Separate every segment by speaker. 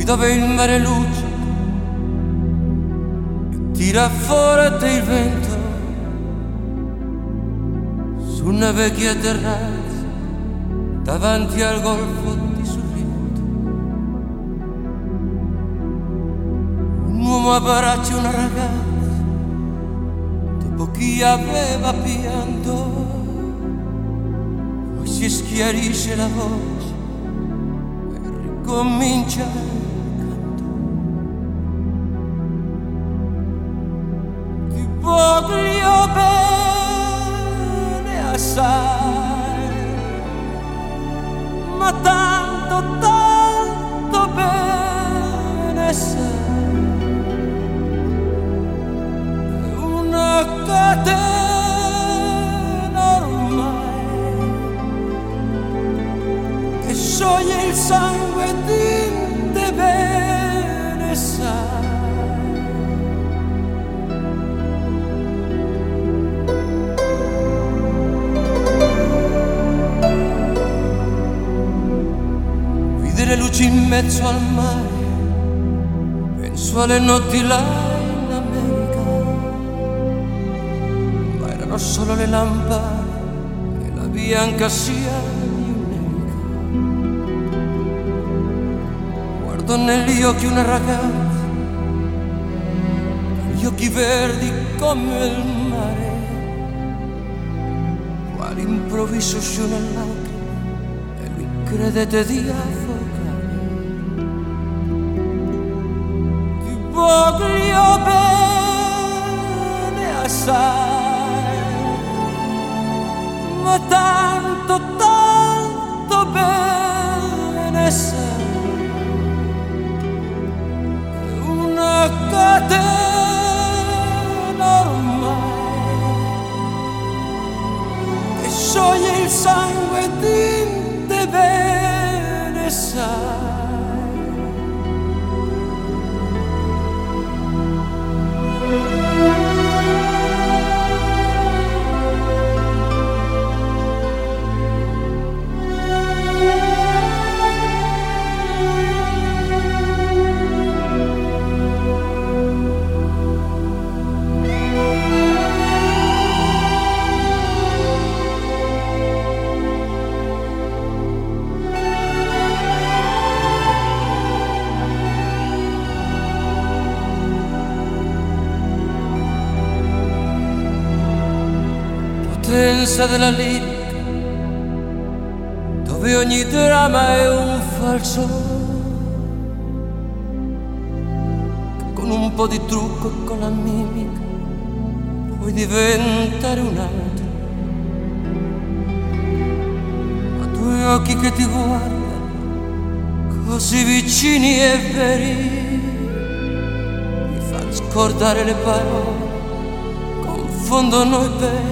Speaker 1: dove il mare luce e tira fuori te il vento su una vecchia terrazza davanti al golfo di Sorrento. Un uomo abbraccia una ragazza dopo chi aveva pianto, poi si schiarisce la voce e ricomincia il canto. Ti voglio bene assai, ma tanto, tanto bene sai. Una catena ormai che scioglie il sangue di te bene sai. Vide le luci in mezzo al mare, penso alle notti là in America, solo le lampade e la bianca scia di un'elica. Guardo negli occhi una ragazza, gli occhi verdi come il mare, quale improvviso sciò nell'acqua e lui credete di affogare. Ti voglio bene assai, ma tanto, tanto bene sai. Una catena ormai che scioglie il sangue di te bene sai. Potenza della lirica, dove ogni dramma è un falso, che con un po' di trucco e con la mimica puoi diventare un altro. Ma due occhi che ti guardano così vicini e veri mi fanno scordare le parole, confondono i pensieri.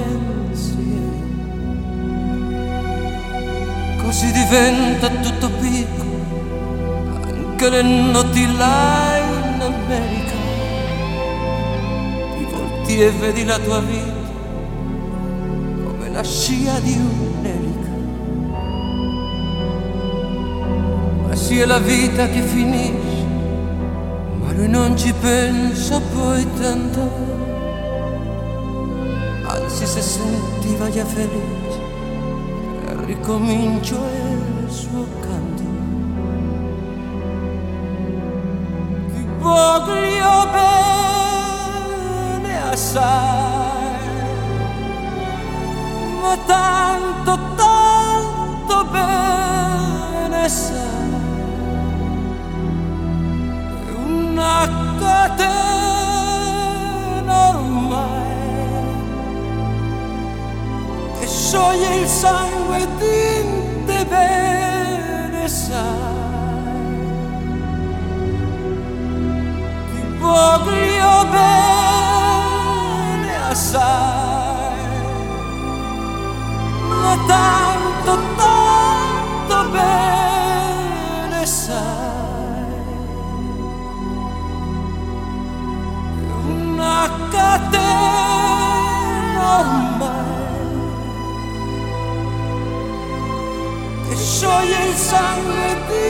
Speaker 1: Così diventa tutto piccolo, anche le notti là in America. Ti volti e vedi la tua vita come la scia di un'elica. Ma sì, è la vita che finisce, ma lui non ci pensa poi tanto. Anzi, se sentiva già felice, ricomincio il suo canto. Ti voglio bene assai, ma tanto, tanto bene sai. Una catena ormai che scioglie il sangue di te bene sai. Ti voglio bene assai, ma tanto, tanto bene sai. Una catena ormai che scioglie il sangue di